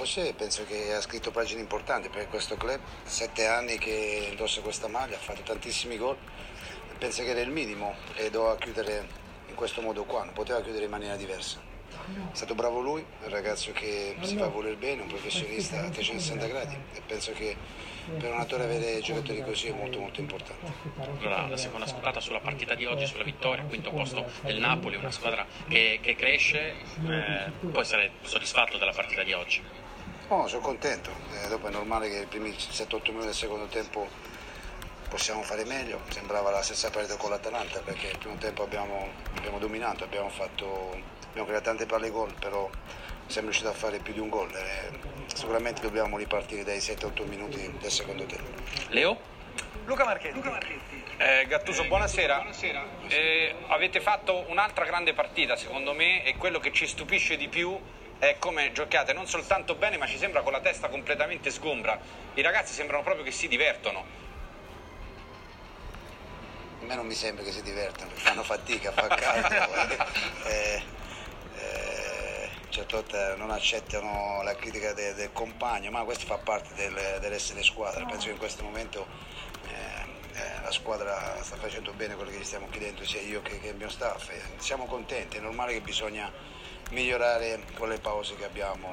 José penso che ha scritto pagine importanti per questo club, 7 anni che indossa questa maglia, ha fatto tantissimi gol, penso che era il minimo e doveva chiudere in questo modo qua, non poteva chiudere in maniera diversa. È stato bravo lui, un ragazzo che si fa voler bene, un professionista a 360 gradi e penso che per un attore avere giocatori così è molto molto importante. Allora, la seconda scudata sulla partita di oggi, sulla vittoria, quinto posto del Napoli, una squadra che cresce, può essere soddisfatto della partita di oggi? No, sono contento, dopo è normale che i primi 7-8 minuti del secondo tempo possiamo fare meglio, sembrava la stessa partita con l'Atalanta perché il primo tempo abbiamo dominato, abbiamo creato tante palle gol, però siamo riusciti a fare più di un gol. Sicuramente dobbiamo ripartire dai 7-8 minuti del secondo tempo. Leo? Luca Marchetti. Gattuso, buonasera. Avete fatto un'altra grande partita, secondo me, e quello che ci stupisce di più è come giocate non soltanto bene, ma ci sembra con la testa completamente sgombra. I ragazzi sembrano proprio che si divertono. A me non mi sembra che si divertano, fanno fatica, fa caldo. Certe volte non accettano la critica del compagno, ma questo fa parte dell'essere squadra. Penso che in questo momento la squadra sta facendo bene quello che gli stiamo chiedendo, sia io che il mio staff. Siamo contenti, è normale che bisogna migliorare con le pause che abbiamo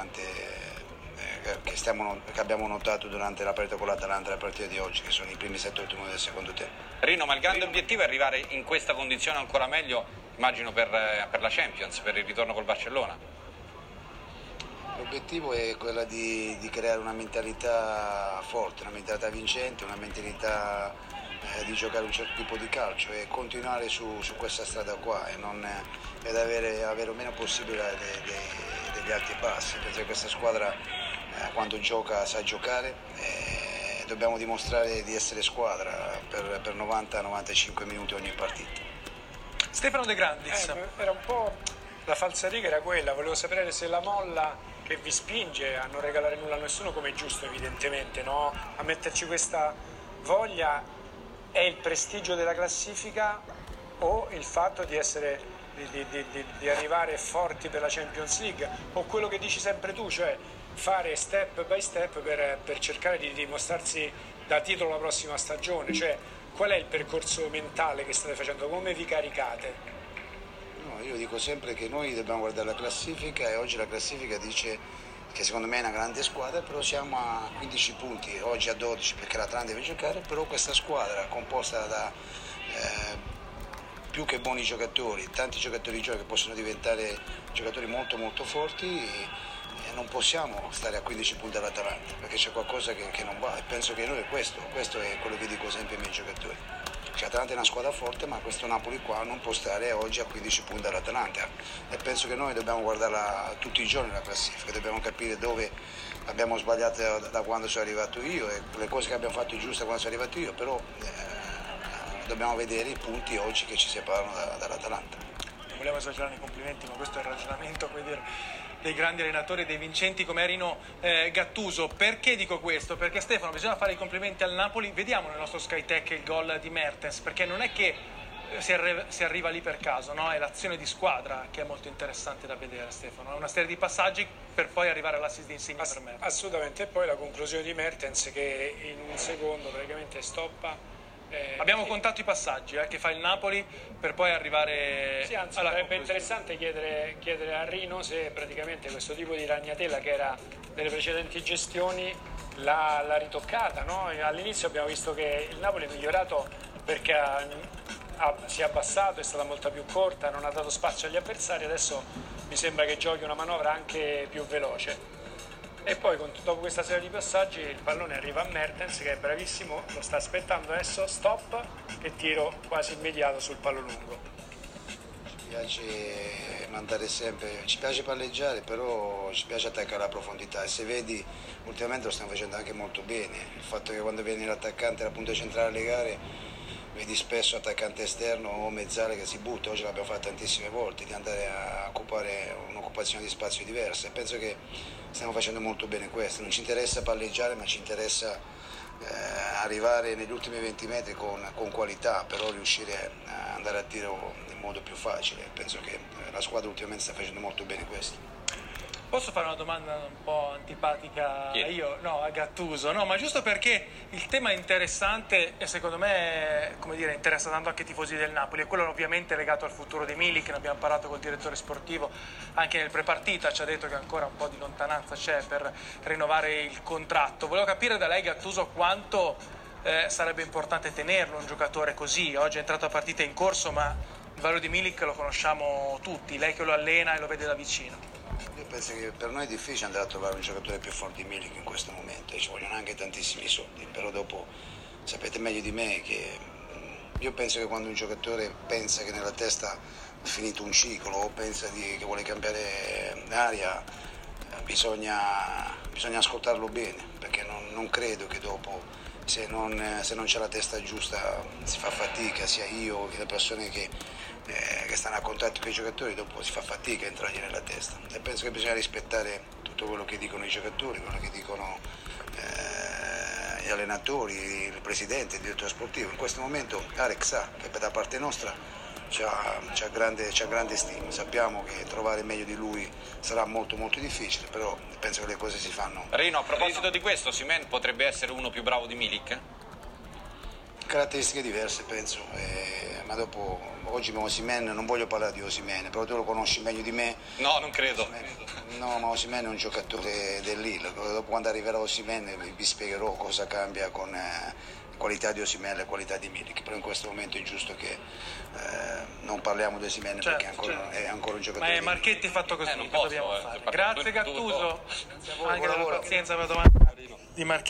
che abbiamo notato durante la partita con l'Atalanta e la partita di oggi, che sono i primi 7-8 minuti del secondo tempo. Rino, ma il grande obiettivo è arrivare in questa condizione ancora meglio, immagino per la Champions, per il ritorno col Barcellona. L'obiettivo è quello di creare una mentalità forte, una mentalità vincente, una mentalità di giocare un certo tipo di calcio e continuare su questa strada qua ed avere meno possibilità degli alti e bassi. Penso che questa squadra quando gioca sa giocare e dobbiamo dimostrare di essere squadra per 90-95 minuti ogni partita. Stefano De Grandis. Era un po' la falsariga, era quella, volevo sapere se la molla che vi spinge a non regalare nulla a nessuno, come è giusto evidentemente, no? A metterci questa voglia, è il prestigio della classifica o il fatto di essere di arrivare forti per la Champions League, o quello che dici sempre tu, cioè fare step by step per cercare di dimostrarsi da titolo la prossima stagione, cioè qual è il percorso mentale che state facendo, come vi caricate? No, io dico sempre che noi dobbiamo guardare la classifica e oggi la classifica dice che secondo me è una grande squadra, però siamo a 15 punti, oggi a 12 perché l'Atalanta deve giocare, però questa squadra composta da più che buoni giocatori, tanti giocatori giovani che possono diventare giocatori molto molto forti e non possiamo stare a 15 punti all'Atalanta perché c'è qualcosa che non va e penso che noi questo è quello che dico sempre ai miei giocatori. L'Atalanta è una squadra forte, ma questo Napoli qua non può stare oggi a 15 punti all'Atalanta e penso che noi dobbiamo guardarla tutti i giorni la classifica, dobbiamo capire dove abbiamo sbagliato da quando sono arrivato io e le cose che abbiamo fatto giuste quando sono arrivato io, però dobbiamo vedere i punti oggi che ci separano dall'Atalanta. Non volevo esagerare nei complimenti, ma questo è il ragionamento, come dire, dei grandi allenatori, dei vincenti come Rino Gattuso. Perché dico questo? Perché Stefano, bisogna fare i complimenti al Napoli. Vediamo nel nostro Skytech il gol di Mertens, perché non è che si arriva lì per caso, no? È l'azione di squadra che è molto interessante da vedere, Stefano. È una serie di passaggi per poi arrivare all'assist di Insigne per Mertens. Assolutamente, e poi la conclusione di Mertens che in un secondo praticamente stoppa. Abbiamo contato i passaggi che fa il Napoli per poi arrivare sì, anzi, alla sarebbe conclusione. interessante chiedere a Rino se praticamente questo tipo di ragnatela che era delle precedenti gestioni l'ha ritoccata, no? All'inizio abbiamo visto che il Napoli è migliorato perché si è abbassato, è stata molto più corta, non ha dato spazio agli avversari, adesso mi sembra che giochi una manovra anche più veloce. E poi dopo questa serie di passaggi il pallone arriva a Mertens che è bravissimo, lo sta aspettando adesso, stop e tiro quasi immediato sul palo lungo. Ci piace mandare sempre, ci piace palleggiare, però ci piace attaccare alla profondità e se vedi ultimamente lo stiamo facendo anche molto bene, il fatto che quando viene l'attaccante alla punta centrale alle gare vedi spesso attaccante esterno o mezzale che si butta, oggi l'abbiamo fatto tantissime volte, di andare a occupare un'occupazione di spazio diversa e penso che stiamo facendo molto bene questo, non ci interessa palleggiare ma ci interessa arrivare negli ultimi 20 metri con qualità, però riuscire a andare a tiro in modo più facile, penso che la squadra ultimamente sta facendo molto bene questo. Posso fare una domanda un po' antipatica a Gattuso? No, ma giusto perché il tema è interessante e secondo me, come dire, interessa tanto anche i tifosi del Napoli, e quello ovviamente legato al futuro di Milik. Ne abbiamo parlato col direttore sportivo anche nel prepartita, ci ha detto che ancora un po' di lontananza c'è per rinnovare il contratto. Volevo capire da lei, Gattuso, quanto sarebbe importante tenerlo un giocatore così. Oggi è entrato a partita in corso, ma il valore di Milik lo conosciamo tutti, lei che lo allena e lo vede da vicino. Io penso che per noi è difficile andare a trovare un giocatore più forte di Milik in questo momento, ci vogliono anche tantissimi soldi, però dopo sapete meglio di me che io penso che quando un giocatore pensa che nella testa è finito un ciclo o pensa che vuole cambiare aria, bisogna ascoltarlo bene, perché non credo che dopo, se non c'è la testa giusta, si fa fatica, sia io che le persone che stanno a contatto con i giocatori, dopo si fa fatica a entrargli nella testa, e penso che bisogna rispettare tutto quello che dicono i giocatori, quello che dicono gli allenatori, il presidente, il direttore sportivo. In questo momento Alex sa che da parte nostra c'ha grande stima, sappiamo che trovare meglio di lui sarà molto molto difficile, però penso che le cose si fanno. Rino, a proposito di questo, Osimhen potrebbe essere uno più bravo di Milik? Caratteristiche diverse penso, ma dopo oggi Osimhen, non voglio parlare di Osimhen, però tu lo conosci meglio di me. No, non credo. No, ma Osimhen è un giocatore dell'Lille, dopo quando arriverà Osimhen vi spiegherò cosa cambia con qualità di Osimhen e la qualità di Milik, però in questo momento è giusto che non parliamo di Osimhen, perché è ancora un giocatore. Ma è Marchetti fatto così, non che posso, dobbiamo fare. tutto. Grazie Gattuso, Grazie a voi, anche buon per la lavoro. pazienza per la domanda di Marchetti.